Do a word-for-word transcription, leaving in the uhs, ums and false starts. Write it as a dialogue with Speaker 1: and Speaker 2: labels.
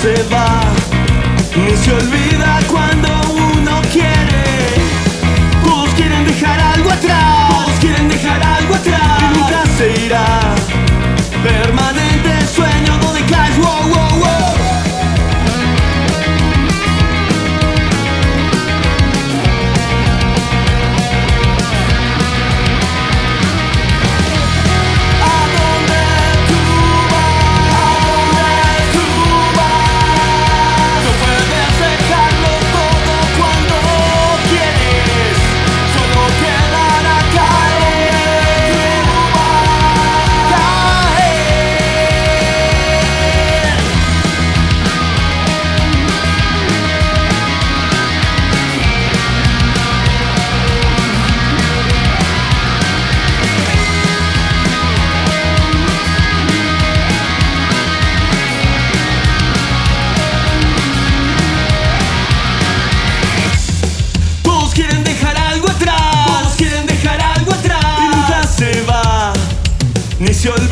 Speaker 1: se va, ni se olvida cuando uno quiere. Todos quieren dejar algo atrás, todos quieren dejar algo atrás, y nunca se irá. Permanente sueño no decaes, wow, wow, wow. Ni se olvida.